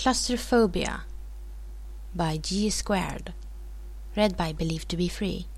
Claustrophobia by G Squared. Read by Believed to be Free.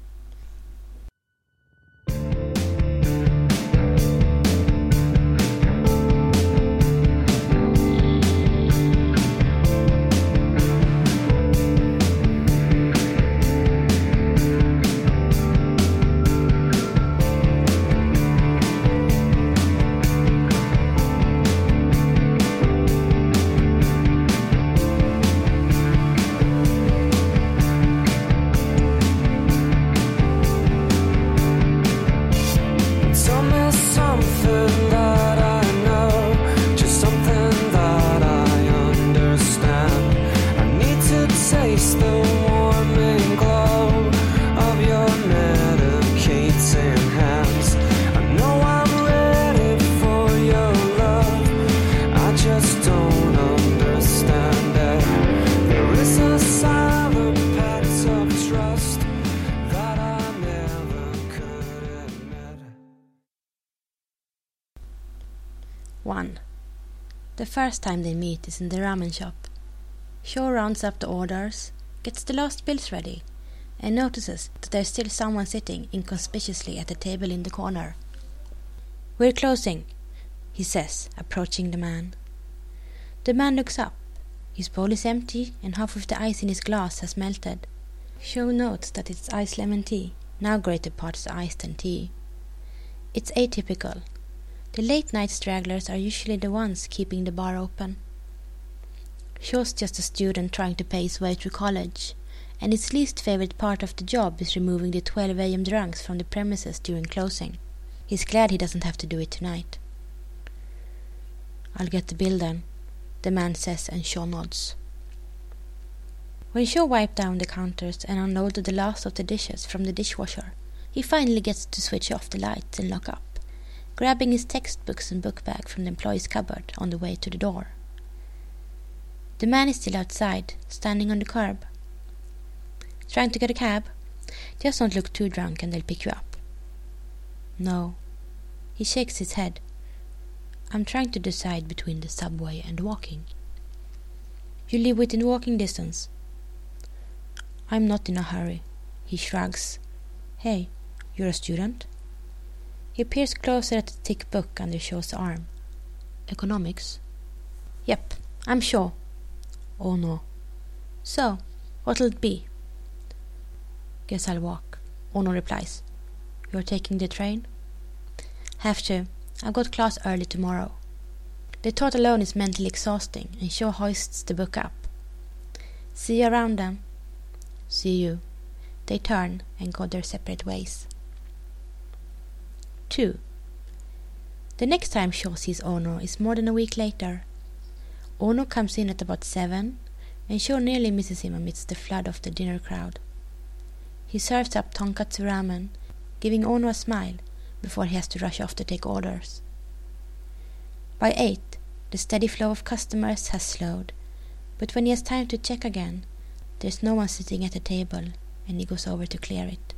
One. The first time they meet is in the ramen shop. Sho rounds up the orders, gets the last bills ready, and notices that there's still someone sitting inconspicuously at the table in the corner. "We're closing," he says, approaching the man. The man looks up. His bowl is empty and half of the ice in his glass has melted. Sho notes that it's iced lemon tea, now greater parts ice than tea. It's atypical. The late-night stragglers are usually the ones keeping the bar open. Sho's just a student trying to pay his way through college, and his least favorite part of the job is removing the 12 a.m. drunks from the premises during closing. He's glad he doesn't have to do it tonight. "I'll get the bill then," the man says, and Sho nods. When Sho wiped down the counters and unloaded the last of the dishes from the dishwasher, he finally gets to switch off the lights and lock up, grabbing his textbooks and book bag from the employee's cupboard on the way to the door. The man is still outside, standing on the curb. "Trying to get a cab? Just don't look too drunk and they'll pick you up." "No." He shakes his head. "I'm trying to decide between the subway and walking." "You live within walking distance?" "I'm not in a hurry." He shrugs. "Hey, you're a student?" He peers closer at the thick book under Sho's arm. "Economics?" "Yep, I'm Sho." "Oh no." "So, what'll it be?" "Guess I'll walk," Ono replies. "You're taking the train?" "Have to. I've got class early tomorrow." The thought alone is mentally exhausting, and Sho hoists the book up. "See you around then." "See you." They turn and go their separate ways. 2. The next time Sho sees Ono is more than a week later. Ono comes in at about 7, and Sho nearly misses him amidst the flood of the dinner crowd. He serves up tonkatsu ramen, giving Ono a smile before he has to rush off to take orders. By 8, the steady flow of customers has slowed, but when he has time to check again, there's no one sitting at the table, and he goes over to clear it.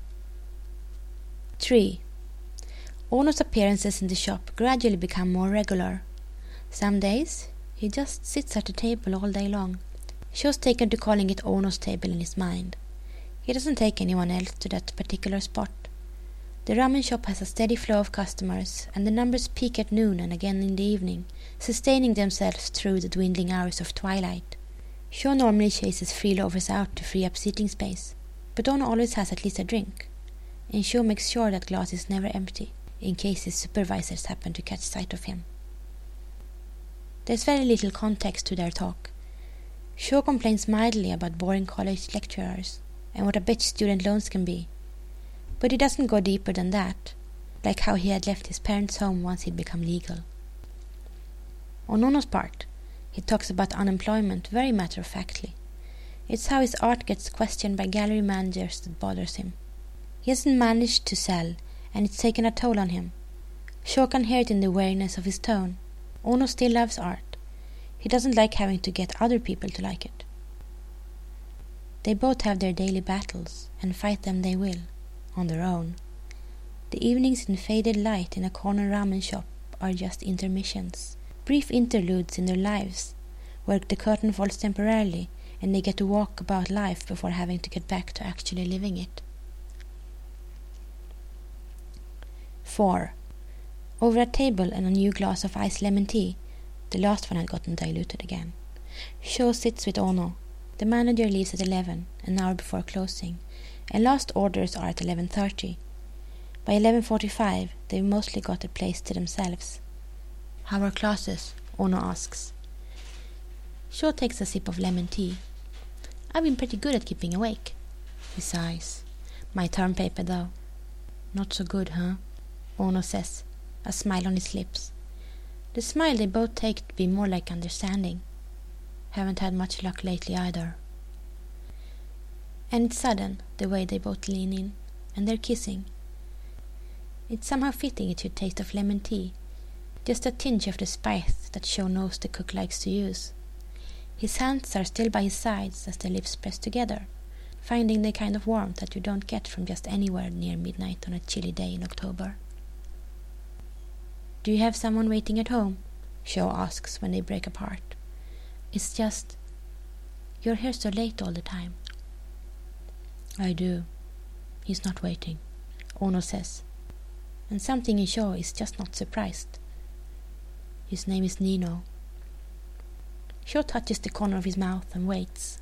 3. Ono's appearances in the shop gradually become more regular. Some days, he just sits at the table all day long. Sho's taken to calling it Ono's table in his mind. He doesn't take anyone else to that particular spot. The ramen shop has a steady flow of customers, and the numbers peak at noon and again in the evening, sustaining themselves through the dwindling hours of twilight. Sho normally chases freeloaders out to free up seating space, but Ono always has at least a drink, and Sho makes sure that glass is never empty, in case his supervisors happen to catch sight of him. There's very little context to their talk. Sho complains mildly about boring college lecturers and what a bitch student loans can be, but he doesn't go deeper than that, like how he had left his parents' home once he'd become legal. On Ono's part, he talks about unemployment very matter-of-factly. It's how his art gets questioned by gallery managers that bothers him. He hasn't managed to sell, and it's taken a toll on him. Sho can hear it in the weariness of his tone. Ono still loves art. He doesn't like having to get other people to like it. They both have their daily battles, and fight them they will, on their own. The evenings in faded light in a corner ramen shop are just intermissions, brief interludes in their lives, where the curtain falls temporarily and they get to walk about life before having to get back to actually living it. 4. Over a table and a new glass of iced lemon tea, the last one had gotten diluted again. Sho sits with Ono. The manager leaves at 11, an hour before closing, and last orders are at 11:30. By 11:45, they've mostly got the place to themselves. "How are classes?" Ono asks. Sho takes a sip of lemon tea. "I've been pretty good at keeping awake." He sighs. "My term paper, though." "Not so good, huh?" Ono says, a smile on his lips. The smile they both take to be more like understanding. Haven't had much luck lately either. And it's sudden, the way they both lean in, and they're kissing. It's somehow fitting it should taste of lemon tea, just a tinge of the spice that Sho knows the cook likes to use. His hands are still by his sides as their lips press together, finding the kind of warmth that you don't get from just anywhere near midnight on a chilly day in October. "Do you have someone waiting at home?" Sho asks when they break apart. "It's just, you're here so late all the time." "I do. He's not waiting," Ono says, and something in Sho is just not surprised. "His name is Nino." Sho touches the corner of his mouth and waits.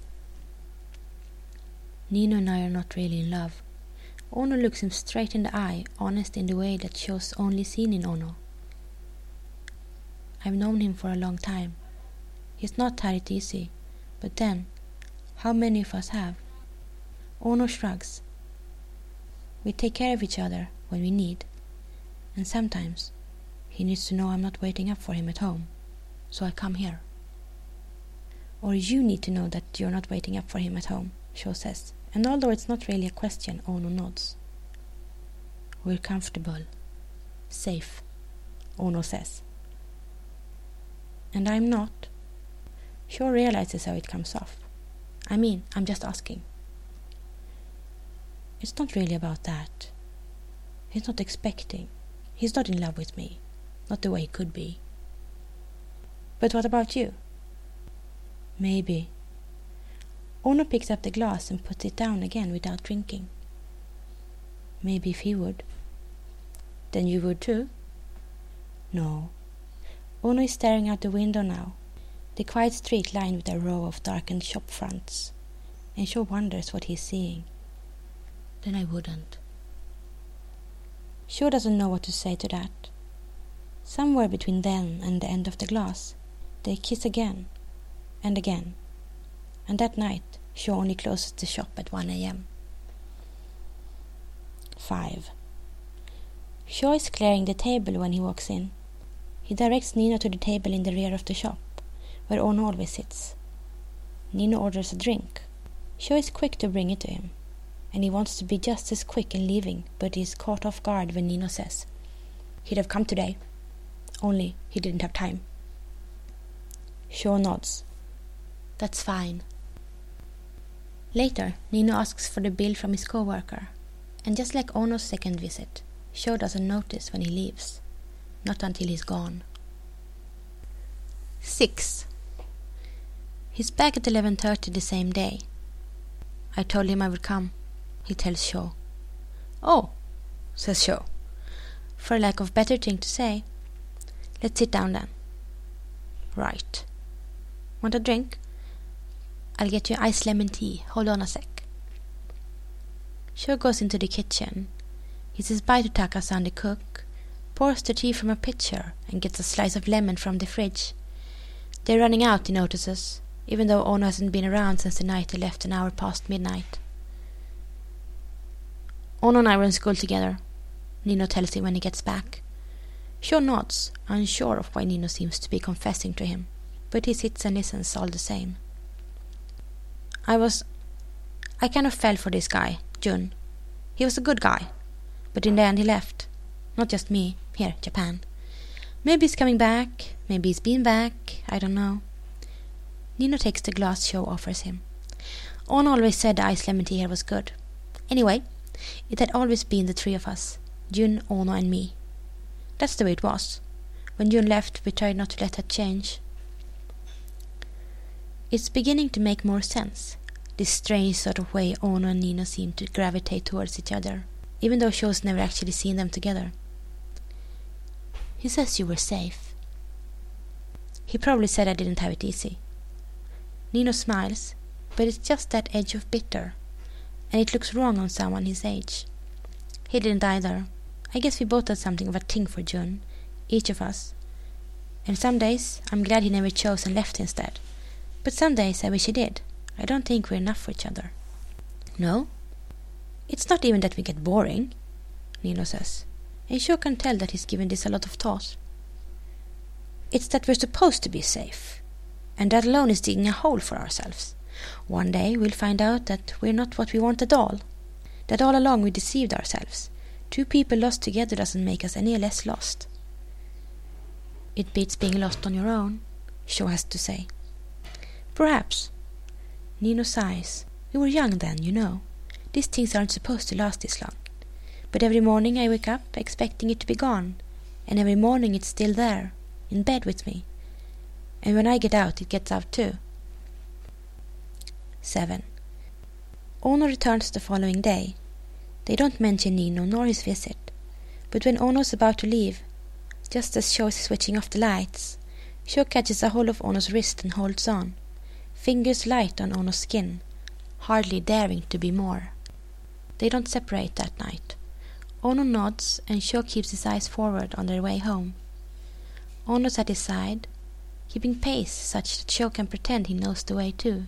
"Nino and I are not really in love." Ono looks him straight in the eye, honest in the way that Sho's only seen in Ono. "I've known him for a long time. He's not had it easy, but then, how many of us have?" Ono shrugs. "We take care of each other when we need, and sometimes he needs to know I'm not waiting up for him at home, so I come here." "Or you need to know that you're not waiting up for him at home," Sho says, and although it's not really a question, Ono nods. "We're comfortable. Safe," Ono says. "And I'm not." Sho realizes how it comes off. "I mean, I'm just asking." "It's not really about that. He's not expecting. He's not in love with me. Not the way he could be." "But what about you?" "Maybe." Ono picks up the glass and puts it down again without drinking. "Maybe if he would." "Then you would too?" "No." Ono is staring out the window now, the quiet street lined with a row of darkened shop fronts, and Sho wonders what he's seeing. "Then I wouldn't." Sho doesn't know what to say to that. Somewhere between then and the end of the glass, they kiss again, and again, and that night Sho only closes the shop at 1 a.m. 5. Sho is clearing the table when he walks in. He directs Nino to the table in the rear of the shop, where Ono always sits. Nino orders a drink. Sho is quick to bring it to him, and he wants to be just as quick in leaving, but he is caught off guard when Nino says, "He'd have come today, only he didn't have time." Sho nods. "That's fine." Later, Nino asks for the bill from his co-worker, and just like Ono's second visit, Sho doesn't notice when he leaves. Not until he's gone. 6. He's back at 11:30 the same day. "I told him I would come," he tells Sho. "Oh," says Sho, for lack of better thing to say. "Let's sit down then." "Right. Want a drink?" "I'll get you iced lemon tea. Hold on a sec." Sho goes into the kitchen. He says bye to Taka-san the cook, pours the tea from a pitcher, and gets a slice of lemon from the fridge. They're running out, he notices, even though Ono hasn't been around since the night they left an hour past midnight. "Ono and I were in school together," Nino tells him when he gets back. Sho nods, unsure of why Nino seems to be confessing to him, but he sits and listens all the same. I kind of fell for this guy, Jun. He was a good guy, but in the end he left. Not just me, here, Japan. Maybe he's coming back, maybe he's been back, I don't know." Nino takes the glass Sho offers him. Ono always said the iced lemon tea here was good. Anyway, it had always been the three of us, Jun, Ono and me. That's the way it was. When Jun left, we tried not to let that change. It's beginning to make more sense, this strange sort of way Ono and Nino seem to gravitate towards each other, even though Sho's never actually seen them together. He says you were safe. He probably said I didn't have it easy. Nino smiles, but it's just that edge of bitter, and it looks wrong on someone his age. He didn't either. I guess we both had something of a thing for Jun, each of us. And some days I'm glad he never chose and left instead. But some days I wish he did. I don't think we're enough for each other. No? It's not even that we get boring, Nino says. And Sho can tell that he's given this a lot of thought. It's that we're supposed to be safe. And that alone is digging a hole for ourselves. One day we'll find out that we're not what we want at all. That all along we deceived ourselves. Two people lost together doesn't make us any less lost. It beats being lost on your own, Sho has to say. Perhaps. Nino sighs. We were young then, you know. These things aren't supposed to last this long. But every morning I wake up expecting it to be gone. And every morning it's still there, in bed with me. And when I get out, it gets out too. 7. Ono returns the following day. They don't mention Nino nor his visit. But when Ono's about to leave, just as Sho is switching off the lights, Sho catches a hold of Ono's wrist and holds on, fingers light on Ono's skin, hardly daring to be more. They don't separate that night. Ono nods and Sho keeps his eyes forward on their way home. Ono's at his side, keeping pace such that Sho can pretend he knows the way too.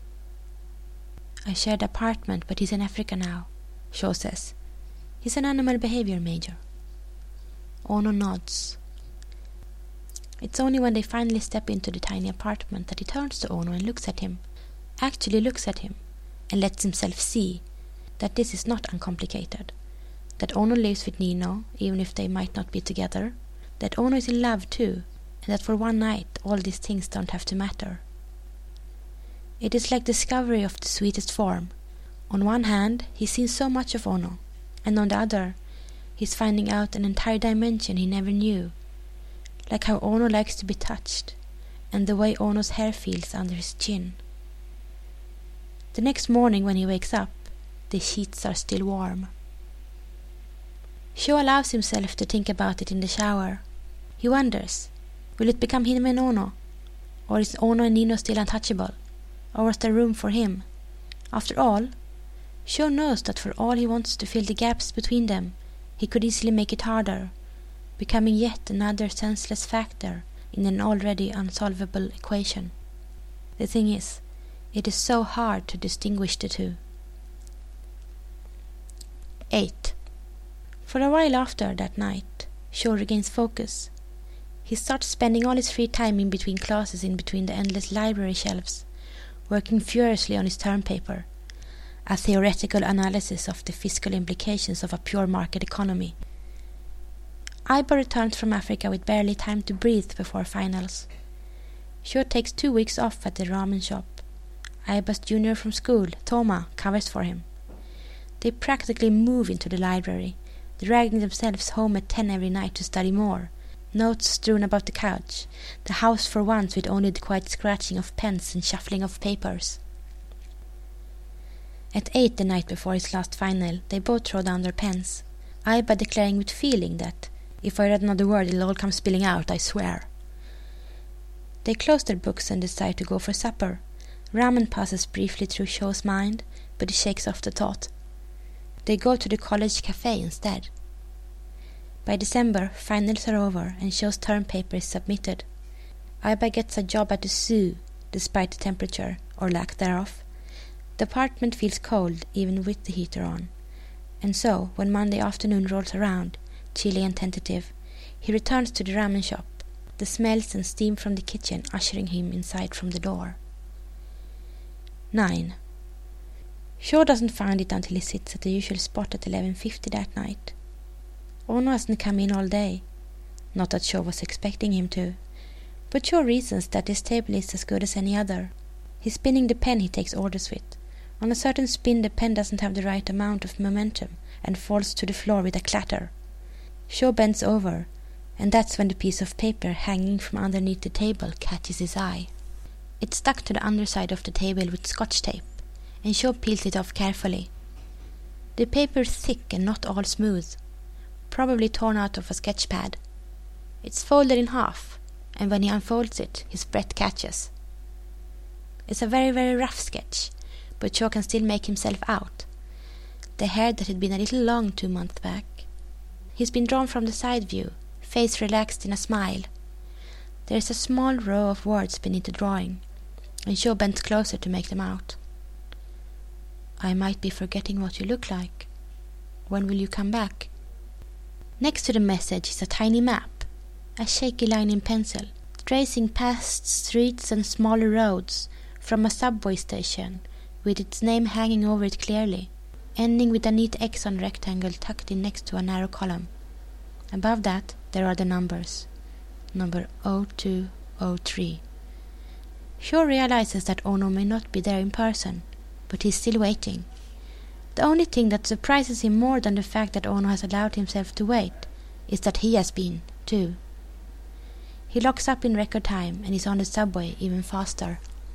I share the apartment, but he's in Africa now, Sho says. He's an animal behavior major. Ono nods. It's only when they finally step into the tiny apartment that he turns to Ono and looks at him, actually looks at him, and lets himself see that this is not uncomplicated, that Ono lives with Nino, even if they might not be together, that Ono is in love too, and that for one night all these things don't have to matter. It is like discovery of the sweetest form. On one hand, he's seen so much of Ono, and on the other, he's finding out an entire dimension he never knew, like how Ono likes to be touched, and the way Ono's hair feels under his chin. The next morning when he wakes up, the sheets are still warm. Sho allows himself to think about it in the shower. He wonders, will it become him and Ono? Or is Ono and Nino still untouchable? Or was there room for him? After all, Sho knows that for all he wants to fill the gaps between them, he could easily make it harder, becoming yet another senseless factor in an already unsolvable equation. The thing is, it is so hard to distinguish the two. 8. For a while after that night, Sho regains focus. He starts spending all his free time in between classes in between the endless library shelves, working furiously on his term paper, a theoretical analysis of the fiscal implications of a pure market economy. Aiba returns from Africa with barely time to breathe before finals. Sho takes 2 weeks off at the ramen shop. Aiba's junior from school, Toma, covers for him. They practically move into the library, dragging themselves home at 10 every night to study more, notes strewn about the couch, the house for once with only the quiet scratching of pens and shuffling of papers. At 8 the night before his last final, they both throw down their pens, Aiba declaring with feeling that, if I read another word it'll all come spilling out, I swear. They close their books and decide to go for supper. Ramen passes briefly through Sho's mind, but he shakes off the thought. They go to the college cafe instead. By December, finals are over and Sho's term paper is submitted. Aiba gets a job at the zoo, despite the temperature, or lack thereof. The apartment feels cold, even with the heater on. And so, when Monday afternoon rolls around, chilly and tentative, he returns to the ramen shop, the smells and steam from the kitchen ushering him inside from the door. 9. Sho doesn't find it until he sits at the usual spot at 11:50 that night. Ono hasn't come in all day. Not that Sho was expecting him to, but Sho reasons that this table is as good as any other. He's spinning the pen he takes orders with. On a certain spin the pen doesn't have the right amount of momentum and falls to the floor with a clatter. Sho bends over, and that's when the piece of paper hanging from underneath the table catches his eye. It's stuck to the underside of the table with scotch tape, and Shaw peels it off carefully. The paper is thick and not all smooth, probably torn out of a sketch pad. It's folded in half, and when he unfolds it, his breath catches. It's a very, very rough sketch, but Shaw can still make himself out. The hair that had been a little long 2 months back. He's been drawn from the side view, face relaxed in a smile. There is a small row of words beneath the drawing, and Shaw bends closer to make them out. I might be forgetting what you look like. When will you come back? Next to the message is a tiny map, a shaky line in pencil, tracing past streets and smaller roads from a subway station, with its name hanging over it clearly, ending with a neat X on a rectangle tucked in next to a narrow column. Above that, there are the numbers. Number 0203. Shaw realizes that Ono may not be there in person, but he's still waiting. The only thing that surprises him more than the fact that Ono has allowed himself to wait is that he has been, too. He locks up in record time and is on the subway even faster.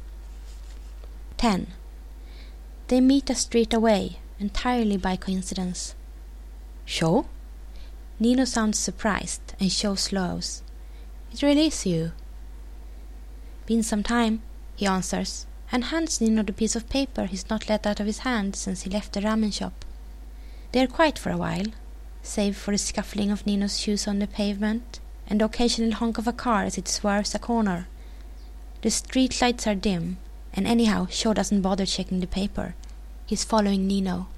10. They meet a street away, entirely by coincidence. Shaw? Nino sounds surprised, and Shaw slows. It really is you. Been some time, he answers, and hands Nino the piece of paper he's not let out of his hand since he left the ramen shop. They are quiet for a while, save for the scuffling of Nino's shoes on the pavement and the occasional honk of a car as it swerves a corner. The street lights are dim, and anyhow Shaw doesn't bother checking the paper. He's following Nino.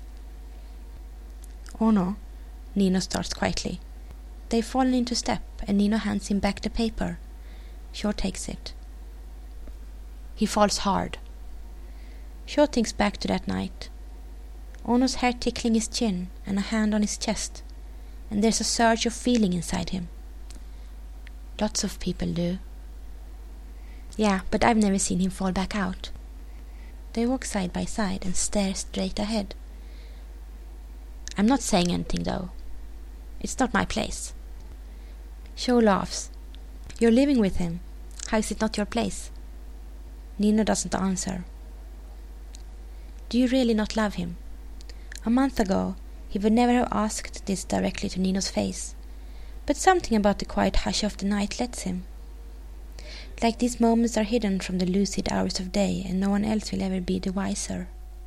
Ono, Nino starts quietly. They've fallen into step, and Nino hands him back the paper. Shaw takes it. He falls hard. Shaw thinks back to that night. Ono's hair tickling his chin and a hand on his chest, and there's a surge of feeling inside him. Lots of people do. Yeah, but I've never seen him fall back out. They walk side by side and stare straight ahead. I'm not saying anything, though. It's not my place. Shaw laughs. You're living with him. How is it not your place? Nino doesn't answer. Do you really not love him? A month ago, he would never have asked this directly to Nino's face, but something about the quiet hush of the night lets him. Like these moments are hidden from the lucid hours of day, and no one else will ever be the wiser.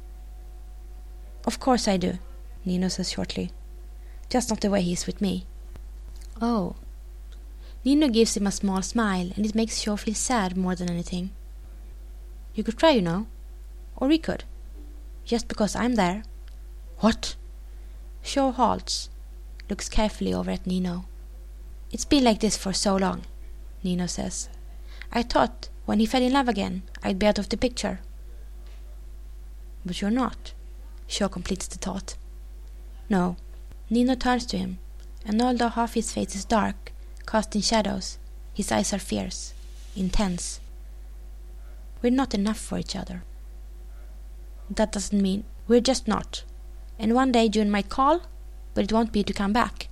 Of course I do, Nino says shortly. Just not the way he is with me. Oh. Nino gives him a small smile, and it makes Shaw feel sad more than anything. You could try, you know. Or we could. Just because I'm there. What? Shaw halts, looks carefully over at Nino. It's been like this for so long, Nino says. I thought, when he fell in love again, I'd be out of the picture. But you're not, Shaw completes the thought. No. Nino turns to him, and although half his face is dark, cast in shadows, his eyes are fierce, intense. We're not enough for each other. That doesn't mean we're just not. And one day June might call, but it won't be to come back.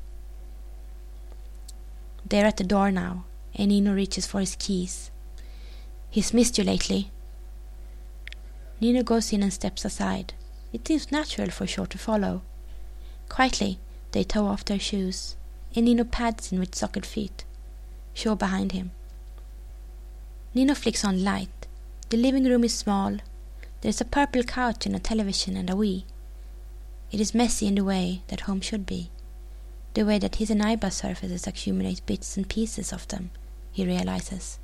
They're at the door now, and Nino reaches for his keys. He's missed you lately. Nino goes in and steps aside. It seems natural for Shaw to follow. Quietly, they tow off their shoes, and Nino pads in with socked feet. Shaw behind him. Nino flicks on light. The living room is small. There's a purple couch and a television and a Wii. It is messy in the way that home should be. The way that his and Iba's surfaces accumulate bits and pieces of them, he realizes.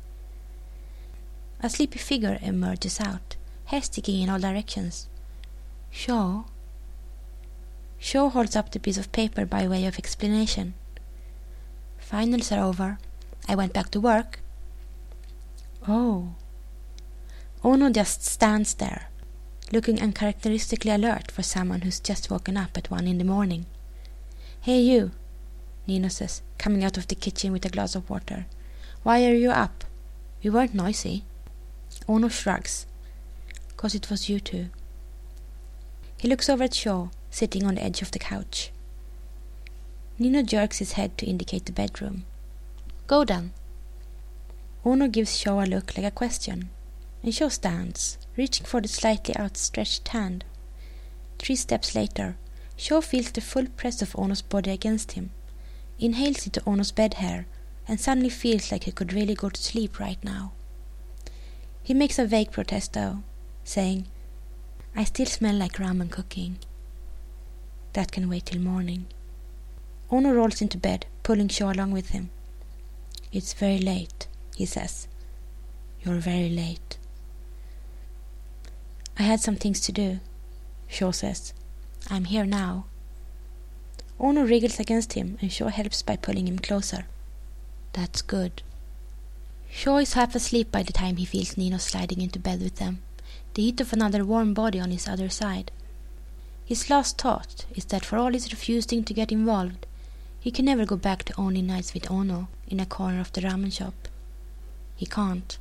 A sleepy figure emerges out, hair sticking in all directions. Shaw? Shaw holds up the piece of paper by way of explanation. Finals are over. I went back to work. Oh. Ono just stands there, looking uncharacteristically alert for someone who's just woken up at 1 a.m. Hey you, Nino says, coming out of the kitchen with a glass of water. Why are you up? We weren't noisy. Ono shrugs. 'Cause it was you two. He looks over at Shaw, sitting on the edge of the couch. Nino jerks his head to indicate the bedroom. Go then. Ono gives Shaw a look like a question, and Shaw stands, reaching for the slightly outstretched hand. 3 steps later, Shaw feels the full press of Ono's body against him, inhales into Ono's bed hair, and suddenly feels like he could really go to sleep right now. He makes a vague protest though, saying, "I still smell like ramen cooking." That can wait till morning. Ono rolls into bed, pulling Shaw along with him. "It's very late," he says. "You're very late." "I had some things to do," Shaw says. "I'm here now." Ono wriggles against him, and Shaw helps by pulling him closer. "That's good." Shaw is half asleep by the time he feels Nino sliding into bed with them, the heat of another warm body on his other side. His last thought is that for all his refusing to get involved, he can never go back to only nights with Ono in a corner of the ramen shop. He can't.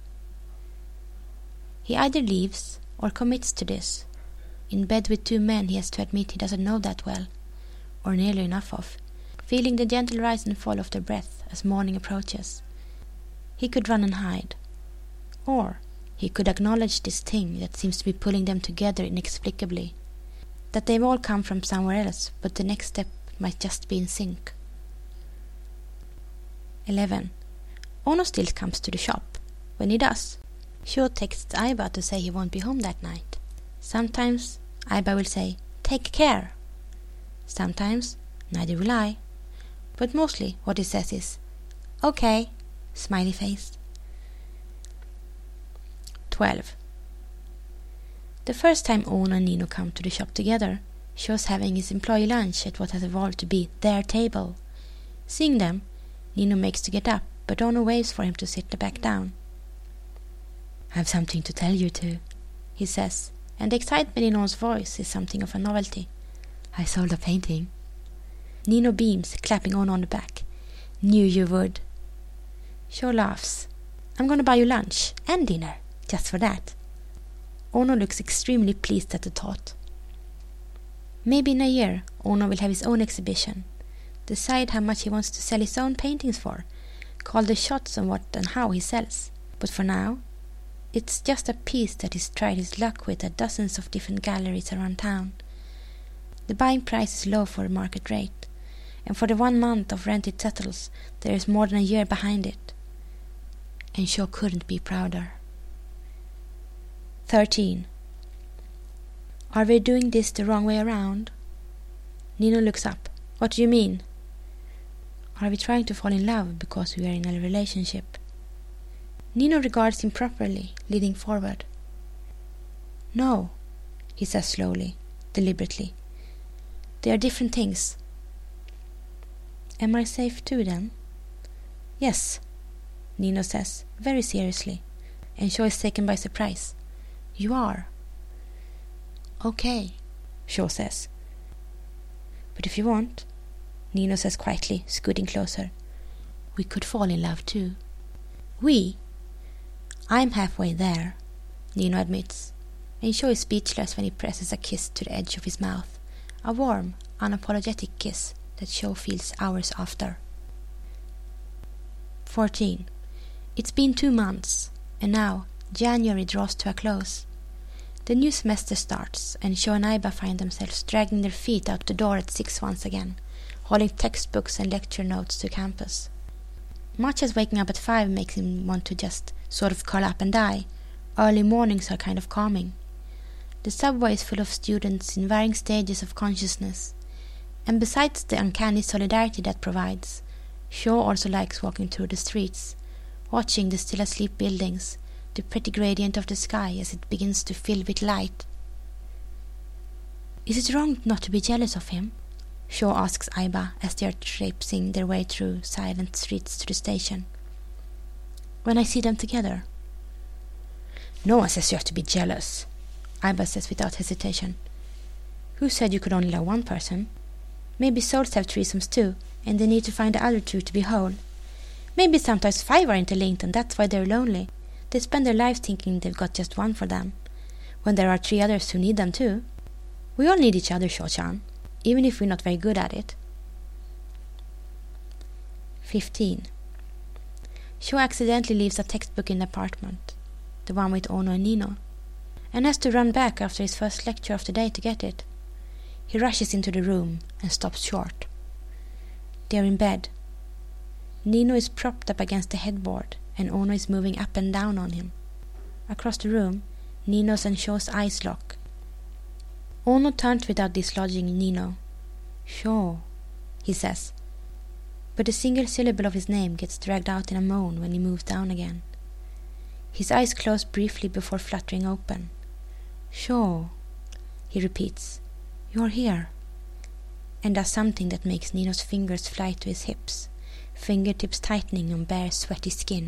He either leaves or commits to this, in bed with 2 men he has to admit he doesn't know that well, or nearly enough of, feeling the gentle rise and fall of their breath as morning approaches. He could run and hide. Or he could acknowledge this thing that seems to be pulling them together inexplicably, that they've all come from somewhere else, but the next step might just be in sync. 11. Ono still comes to the shop. When he does, Shaw texts Aiba to say he won't be home that night. Sometimes Aiba will say, "Take care." Sometimes, "Neither will I." But mostly what he says is, "Okay," smiley face. 12. The first time Ono and Nino come to the shop together, Shaw's having his employee lunch at what has evolved to be their table. Seeing them, Nino makes to get up, but Ono waves for him to sit back down. "I have something to tell you two," he says, and the excitement in Ono's voice is something of a novelty. "I sold a painting." Nino beams, clapping Ono on the back. "Knew you would." Shaw laughs. "I'm going to buy you lunch and dinner, just for that." Ono looks extremely pleased at the thought. Maybe in a year, Ono will have his own exhibition, decide how much he wants to sell his own paintings for, call the shots on what and how he sells. But for now, it's just a piece that he's tried his luck with at dozens of different galleries around town. The buying price is low for a market rate, and for the 1 month of rent it settles, there is more than a year behind it. And Shaw couldn't be prouder. 13. Are we doing this the wrong way around? Nino looks up. What do you mean? Are we trying to fall in love because we are in a relationship? Nino regards him properly, leaning forward. No, he says slowly, deliberately. They are different things. Am I safe too then? Yes, Nino says, very seriously, and Shaw is taken by surprise. You are. Okay, Shaw says. But if you want, Nino says quietly, scooting closer, we could fall in love too. We? I'm halfway there, Nino admits, and Shaw is speechless when he presses a kiss to the edge of his mouth, a warm, unapologetic kiss that Shaw feels hours after. 14. It's been 2 months, and now January draws to a close. The new semester starts, and Shaw and Aiba find themselves dragging their feet out the door at 6 once again, hauling textbooks and lecture notes to campus. Much as waking up at 5 makes him want to just sort of curl up and die, early mornings are kind of calming. The subway is full of students in varying stages of consciousness, and besides the uncanny solidarity that provides, Shaw also likes walking through the streets, watching the still asleep buildings, the pretty gradient of the sky as it begins to fill with light. Is it wrong not to be jealous of him? Shaw asks Aiba as they are traipsing their way through silent streets to the station. When I see them together. No one says you have to be jealous, Aiba says without hesitation. Who said you could only love one person? Maybe souls have threesomes too, and they need to find the other 2 to be whole. Maybe sometimes 5 are interlinked and that's why they're lonely. They spend their lives thinking they've got just one for them, when there are 3 others who need them too. We all need each other, Shaw-chan, even if we're not very good at it. 15. Shaw accidentally leaves a textbook in the apartment, the one with Ono and Nino, and has to run back after his first lecture of the day to get it. He rushes into the room and stops short. They are in bed. Nino is propped up against the headboard, and Ono is moving up and down on him. Across the room, Nino's and Shaw's eyes lock. Ono turns without dislodging Nino. "Shaw," he says, but a single syllable of his name gets dragged out in a moan when he moves down again. His eyes close briefly before fluttering open. "Shaw," he repeats, "you're here," and does something that makes Nino's fingers fly to his hips, fingertips tightening on bare, sweaty skin.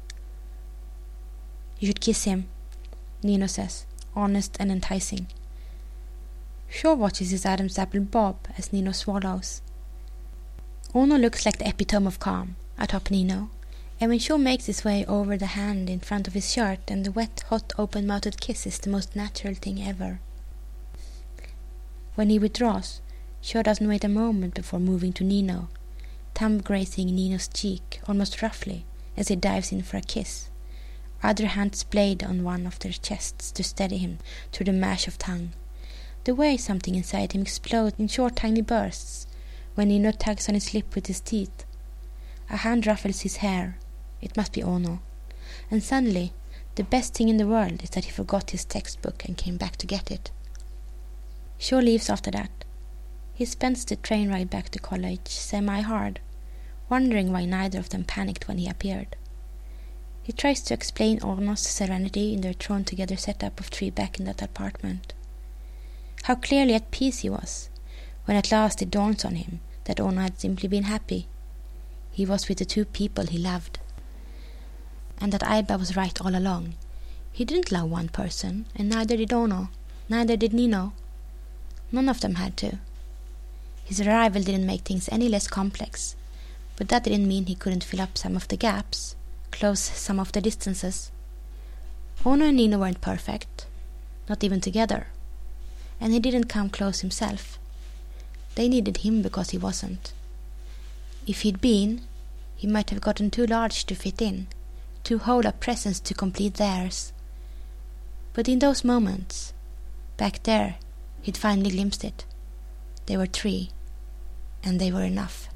"You should kiss him," Nino says, honest and enticing. Shaw watches his Adam's apple bob as Nino swallows. Ono looks like the epitome of calm atop Nino, and when Shaw makes his way over the hand in front of his shirt, and the wet, hot, open-mouthed kiss is the most natural thing ever. When he withdraws, Shaw doesn't wait a moment before moving to Nino, thumb grazing Nino's cheek almost roughly as he dives in for a kiss, other hands blade on one of their chests to steady him through the mash of tongue. The way something inside him explodes in short tiny bursts when Nino tugs on his lip with his teeth. A hand ruffles his hair. It must be Ono. And suddenly, the best thing in the world is that he forgot his textbook and came back to get it. Shaw leaves after that. He spends the train ride back to college semi-hard, wondering why neither of them panicked when he appeared. He tries to explain Ono's serenity in their thrown-together setup of three back in that apartment. How clearly at peace he was, when at last it dawns on him that Ono had simply been happy. He was with the two people he loved. And that Aiba was right all along. He didn't love one person, and neither did Ono, neither did Nino. None of them had to. His arrival didn't make things any less complex, but that didn't mean he couldn't fill up some of the gaps, close some of the distances. Ono and Nino weren't perfect, not even together, and he didn't come close himself. They needed him because he wasn't. If he'd been, he might have gotten too large to fit in, too whole a presence to complete theirs. But in those moments, back there, he'd finally glimpsed it. They were three, and they were enough.